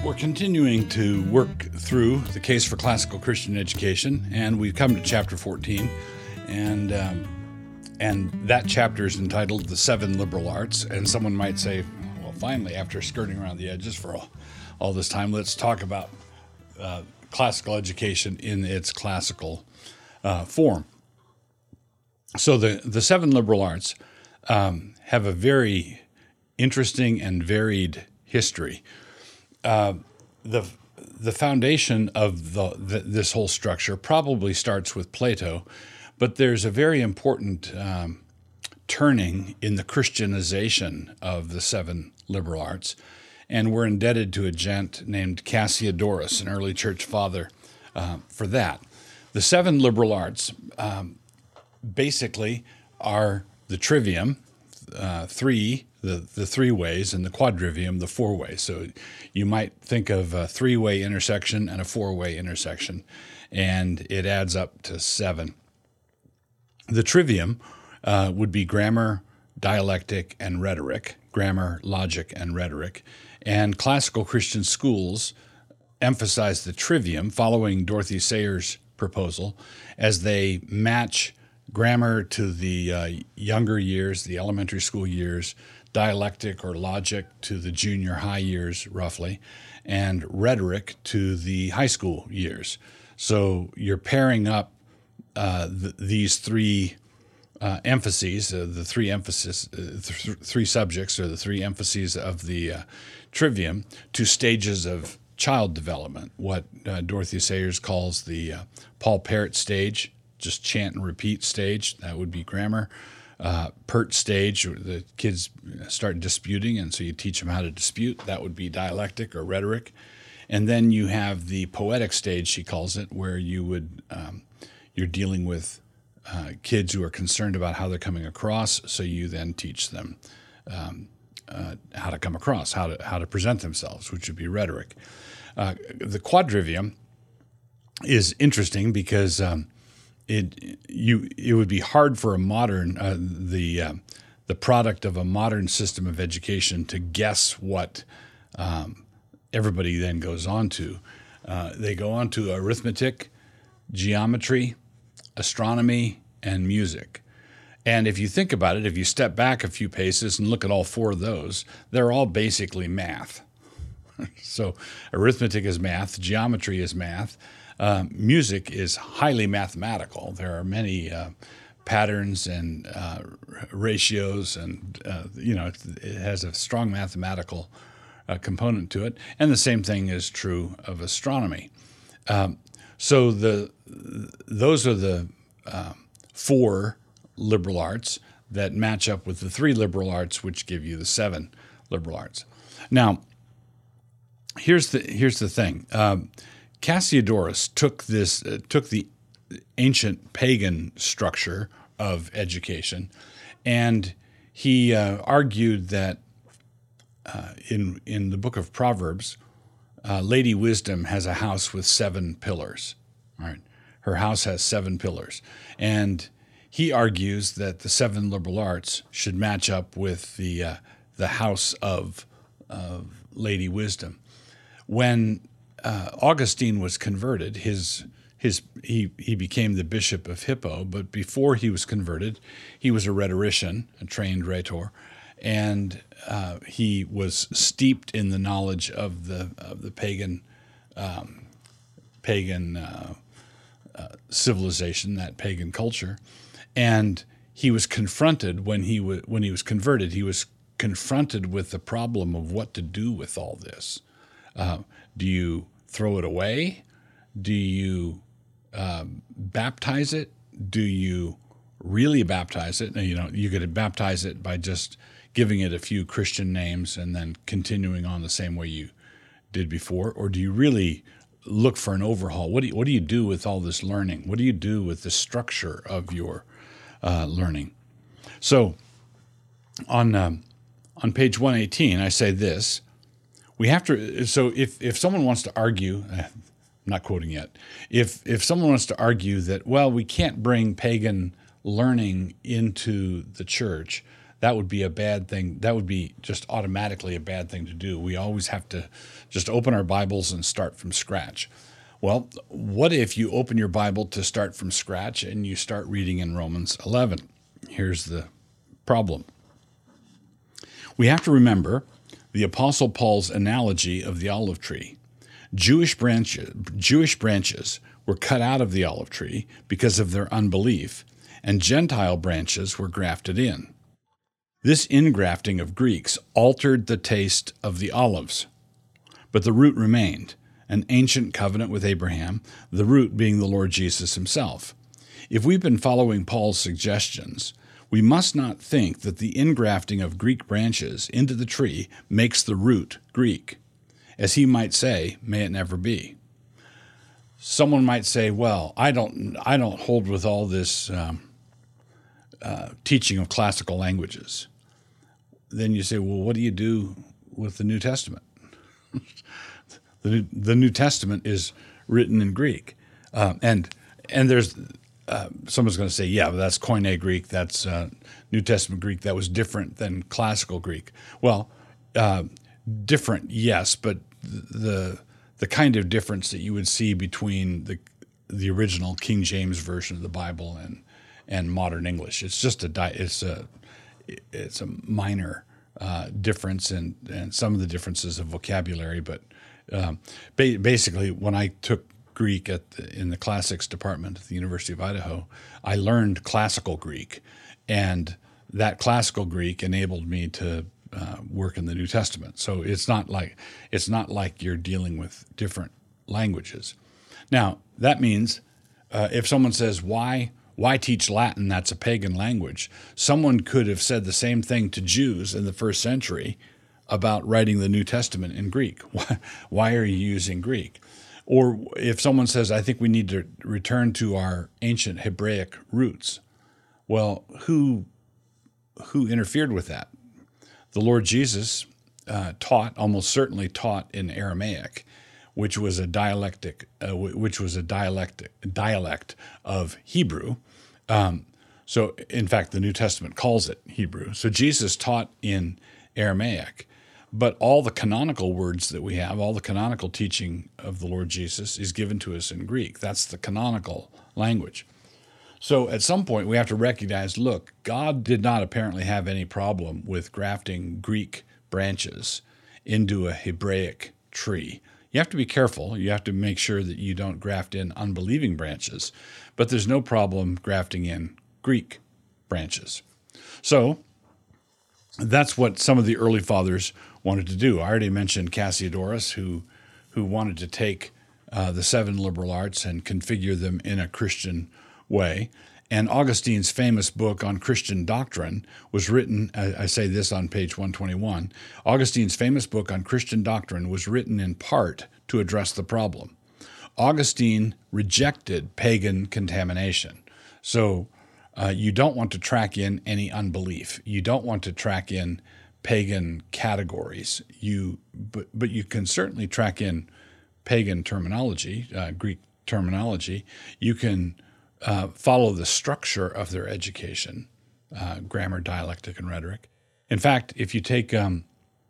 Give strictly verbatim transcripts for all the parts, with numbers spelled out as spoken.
We're continuing to work through the case for classical Christian education, and we've come to chapter fourteen, and um, and that chapter is entitled "The Seven Liberal Arts." And someone might say, "Well, finally, after skirting around the edges for all, all this time, let's talk about uh, classical education in its classical uh, form." So the the seven liberal arts um, have a very interesting and varied history. Uh, the the foundation of the, the this whole structure probably starts with Plato, but there's a very important um, turning in the Christianization of the seven liberal arts, and we're indebted to a gent named Cassiodorus, an early church father, uh, for that. The seven liberal arts um, basically are the trivium, uh, three. The, the three ways, and the quadrivium, the four ways. So you might think of a three-way intersection and a four-way intersection, and it adds up to seven. The trivium uh, would be grammar, dialectic, and rhetoric, grammar, logic, and rhetoric. And classical Christian schools emphasize the trivium, following Dorothy Sayers' proposal, as they match grammar to the uh, younger years, the elementary school years, dialectic or logic to the junior high years, roughly, and rhetoric to the high school years. So you're pairing up uh, th- these three uh, emphases, uh, the three emphasis, uh, th- three subjects, or the three emphases of the uh, trivium, to stages of child development, what uh, Dorothy Sayers calls the uh, Paul Parrott stage, just chant and repeat stage. That would be grammar. Uh, pert stage, the kids start disputing, and so you teach them how to dispute. That would be dialectic or rhetoric. And then you have the poetic stage, she calls it, where you would um, you're dealing with uh, kids who are concerned about how they're coming across. So you then teach them um, uh, how to come across, how to how to present themselves, which would be rhetoric. Uh, the quadrivium is interesting because um, It you it would be hard for a modern uh, the uh, the product of a modern system of education to guess what um, everybody then goes on to. Uh, they go on to arithmetic, geometry, astronomy, and music. And if you think about it, if you step back a few paces and look at all four of those, they're all basically math. So arithmetic is math, geometry is math. Uh, music is highly mathematical. There are many uh, patterns and uh, ratios, and uh, you know it, it has a strong mathematical uh, component to it. And the same thing is true of astronomy. Um, so the those are the uh, four liberal arts that match up with the three liberal arts, which give you the seven liberal arts. Now, here's the here's the thing. Um, Cassiodorus took this uh, took the ancient pagan structure of education, and he uh, argued that uh, in in the book of Proverbs, uh, Lady Wisdom has a house with seven pillars. All right, her house has seven pillars, and he argues that the seven liberal arts should match up with the uh, the house of of Lady Wisdom. When Uh, Augustine was converted. His his he he became the bishop of Hippo, but before he was converted, he was a rhetorician, a trained rhetor, and uh, he was steeped in the knowledge of the of the pagan um, pagan uh, uh, civilization, that pagan culture, and he was confronted when he was when he was converted. He was confronted with the problem of what to do with all this. Uh, do you throw it away? Do you um, baptize it? Do you really baptize it? Now, you know, you could baptize it by just giving it a few Christian names and then continuing on the same way you did before, or do you really look for an overhaul? What do you, what do you do with all this learning? What do you do with the structure of your uh, learning? So, on um, on page one eighteen, I say this. We have to, so if, if someone wants to argue, I'm not quoting yet, if if someone wants to argue that, well, we can't bring pagan learning into the church, that would be a bad thing. That would be just automatically a bad thing to do. We always have to just open our Bibles and start from scratch. Well, what if you open your Bible to start from scratch and you start reading in Romans eleven? Here's the problem. We have to remember the Apostle Paul's analogy of the olive tree. Jewish branches, Jewish branches were cut out of the olive tree because of their unbelief, and Gentile branches were grafted in. This ingrafting of Greeks altered the taste of the olives, but the root remained, an ancient covenant with Abraham, the root being the Lord Jesus himself. If we've been following Paul's suggestions, we must not think that the ingrafting of Greek branches into the tree makes the root Greek. As he might say, may it never be. Someone might say, well, I don't I don't hold with all this um, uh, teaching of classical languages. Then you say, well, what do you do with the New Testament? the, New, the New Testament is written in Greek. Uh, and and there's uh, someone's going to say, yeah, but that's Koine Greek, that's uh, New Testament Greek, that was different than classical Greek. Well, uh, different, yes, but the the kind of difference that you would see between the the original King James version of the Bible and and modern English, it's just a it's a it's a minor uh, difference, and and some of the differences of vocabulary. But um, ba- basically, when I took Greek at the, in the classics department at the University of Idaho, I learned classical Greek, and that classical Greek enabled me to Uh, work in the New Testament. So it's not like it's not like you're dealing with different languages. Now that means uh, if someone says why why teach Latin? That's a pagan language. Someone could have said the same thing to Jews in the first century about writing the New Testament in Greek. Why, why are you using Greek? Or if someone says, I think we need to return to our ancient Hebraic roots. Well, who who interfered with that? The Lord Jesus uh, taught, almost certainly taught in Aramaic, which was a dialectic, uh, which was a dialectic dialect of Hebrew. Um, so, in fact, the New Testament calls it Hebrew. So Jesus taught in Aramaic, but all the canonical words that we have, all the canonical teaching of the Lord Jesus is given to us in Greek. That's the canonical language. So at some point, we have to recognize, look, God did not apparently have any problem with grafting Greek branches into a Hebraic tree. You have to be careful. You have to make sure that you don't graft in unbelieving branches, but there's no problem grafting in Greek branches. So that's what some of the early fathers wanted to do. I already mentioned Cassiodorus, who, who wanted to take uh, the seven liberal arts and configure them in a Christian way. And Augustine's famous book on Christian doctrine was written, I say this on page one twenty-one, Augustine's famous book on Christian doctrine was written in part to address the problem. Augustine rejected pagan contamination. So uh, you don't want to track in any unbelief. You don't want to track in pagan categories. You, but, but you can certainly track in pagan terminology, uh, Greek terminology. You can Uh, follow the structure of their education, uh, grammar, dialectic, and rhetoric. In fact, if you take, um,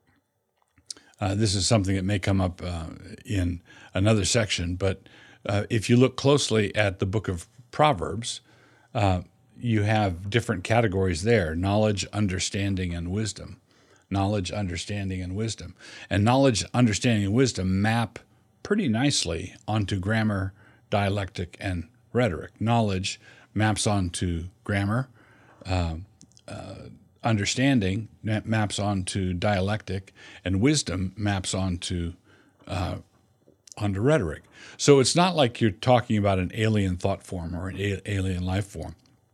uh, this is something that may come up uh, in another section, but uh, if you look closely at the book of Proverbs, uh, you have different categories there: knowledge, understanding, and wisdom. Knowledge, understanding, and wisdom. And knowledge, understanding, and wisdom map pretty nicely onto grammar, dialectic, and rhetoric. Knowledge maps onto grammar. Uh, uh, understanding maps onto dialectic, and wisdom maps onto uh, onto rhetoric. So it's not like you're talking about an alien thought form or an a- alien life form.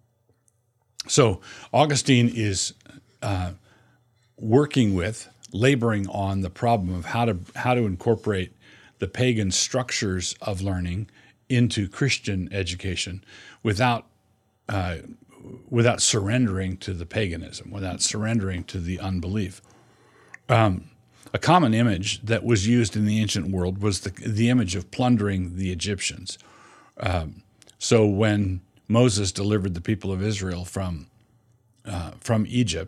So Augustine is uh, working with, laboring on the problem of how to how to incorporate the pagan structures of learning into Christian education without uh, without surrendering to the paganism, without surrendering to the unbelief. Um, a common image that was used in the ancient world was the, the image of plundering the Egyptians. Um, so when Moses delivered the people of Israel from uh, from Egypt,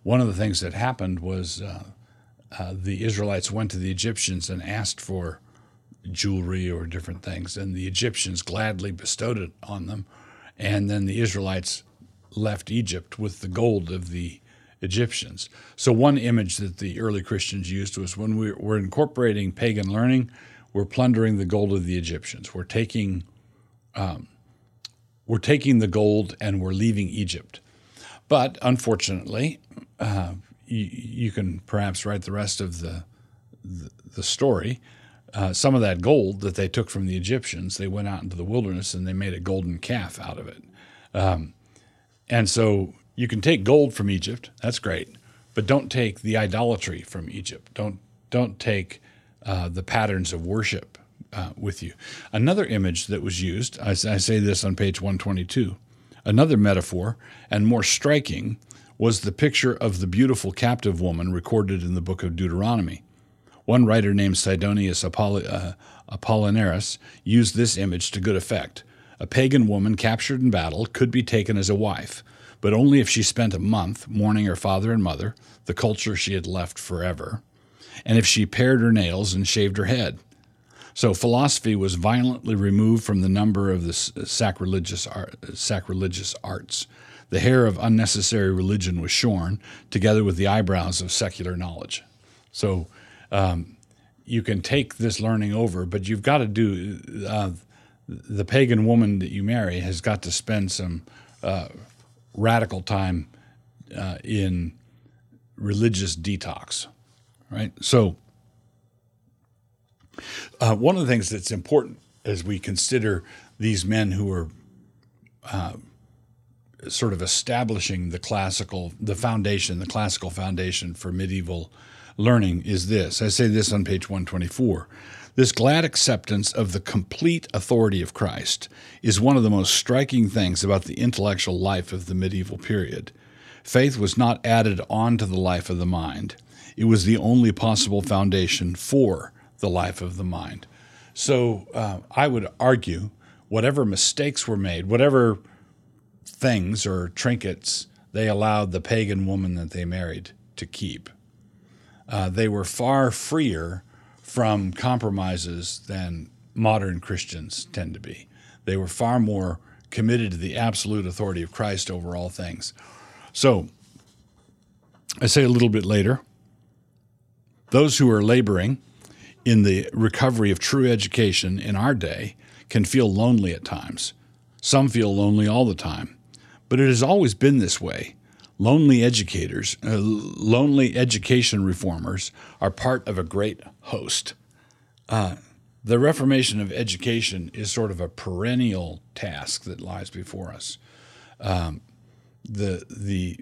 one of the things that happened was uh, uh, the Israelites went to the Egyptians and asked for jewelry or different things, and the Egyptians gladly bestowed it on them. And then the Israelites left Egypt with the gold of the Egyptians. So one image that the early Christians used was when we were incorporating pagan learning, we're plundering the gold of the Egyptians. We're taking, um, we're taking the gold and we're leaving Egypt. But unfortunately, uh, you, you can perhaps write the rest of the the, the story. Uh, some of that gold that they took from the Egyptians, they went out into the wilderness and they made a golden calf out of it. Um, and so you can take gold from Egypt, that's great, but don't take the idolatry from Egypt. Don't don't take uh, the patterns of worship uh, with you. Another image that was used, I, I say this on page one twenty-two, another metaphor and more striking was the picture of the beautiful captive woman recorded in the book of Deuteronomy. One writer named Sidonius Apoll- uh, Apollinaris used this image to good effect. A pagan woman captured in battle could be taken as a wife, but only if she spent a month mourning her father and mother, the culture she had left forever, and if she pared her nails and shaved her head. So philosophy was violently removed from the number of the sacrilegious, art, sacrilegious arts. The hair of unnecessary religion was shorn, together with the eyebrows of secular knowledge. So um, you can take this learning over, but you've got to do, uh, the pagan woman that you marry has got to spend some uh, radical time uh, in religious detox, right? So uh, one of the things that's important as we consider these men who are uh, sort of establishing the classical, the foundation, the classical foundation for medieval learning is this. I say this on page one twenty-four. This glad acceptance of the complete authority of Christ is one of the most striking things about the intellectual life of the medieval period. Faith was not added on to the life of the mind. It was the only possible foundation for the life of the mind. So uh, I would argue whatever mistakes were made, whatever things or trinkets they allowed the pagan woman that they married to keep, uh, they were far freer from compromises than modern Christians tend to be. They were far more committed to the absolute authority of Christ over all things. So, I say a little bit later, those who are laboring in the recovery of true education in our day can feel lonely at times. Some feel lonely all the time, but it has always been this way. Lonely educators, uh, lonely education reformers are part of a great host. Uh, the reformation of education is sort of a perennial task that lies before us. Um, the the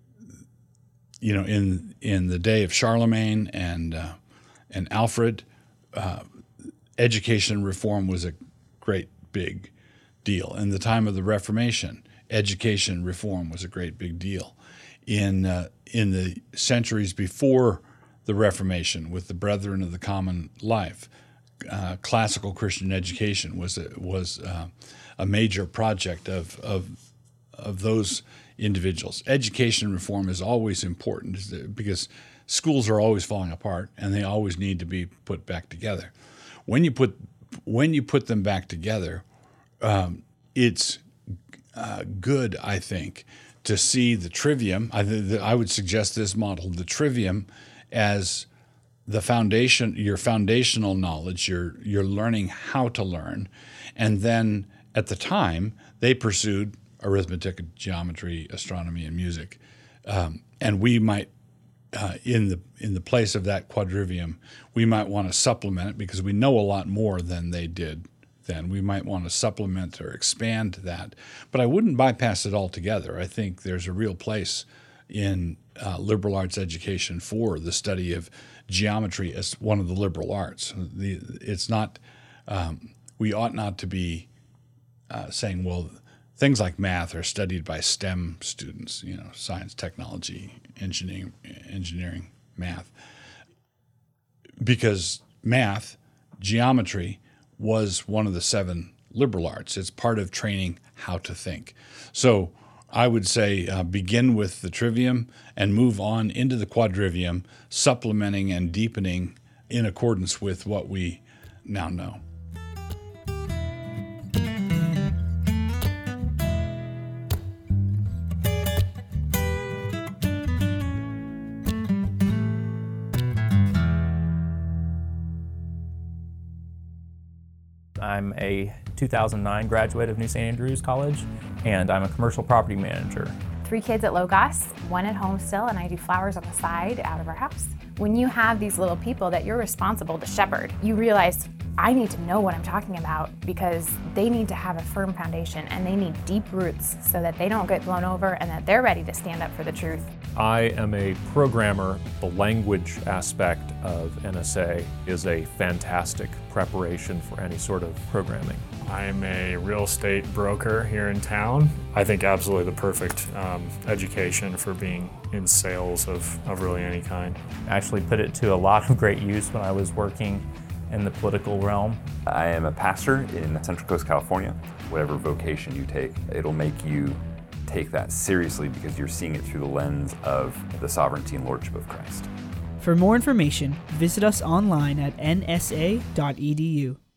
you know in in the day of Charlemagne and uh, and Alfred, uh, education reform was a great big deal. In the time of the Reformation, education reform was a great big deal. In uh, in the centuries before the Reformation, with the Brethren of the Common Life, uh, classical Christian education was a, was uh, a major project of of of those individuals. Education reform is always important because schools are always falling apart and they always need to be put back together. When you put when you put them back together, um, it's uh, good, I think, to see the trivium. I, the, I would suggest this model, the trivium, as the foundation, your foundational knowledge, you're, you're learning how to learn. And then at the time, they pursued arithmetic, geometry, astronomy, and music. Um, and we might, uh, in the in the place of that quadrivium, we might want to supplement it because we know a lot more than they did then. We might want to supplement or expand that. But I wouldn't bypass it altogether. I think there's a real place in uh, liberal arts education for the study of geometry as one of the liberal arts. The, it's not, um, we ought not to be uh, saying, well, things like math are studied by STEM students, you know, science, technology, engineering, engineering, math. Because math, geometry, was one of the seven liberal arts. It's part of training how to think. So I would say uh, begin with the trivium and move on into the quadrivium, supplementing and deepening in accordance with what we now know. I'm a two thousand nine graduate of New Saint Andrews College, and I'm a commercial property manager. Three kids at Logos, one at home still, and I do flowers on the side out of our house. When you have these little people that you're responsible to shepherd, you realize I need to know what I'm talking about because they need to have a firm foundation and they need deep roots so that they don't get blown over and that they're ready to stand up for the truth. I am a programmer. The language aspect of N S A is a fantastic preparation for any sort of programming. I'm a real estate broker here in town. I think absolutely the perfect um, education for being in sales of, of really any kind. I actually put it to a lot of great use when I was working in the political realm. I am a pastor in Central Coast, California. Whatever vocation you take, it'll make you take that seriously because you're seeing it through the lens of the sovereignty and lordship of Christ. For more information, visit us online at n s a dot e d u.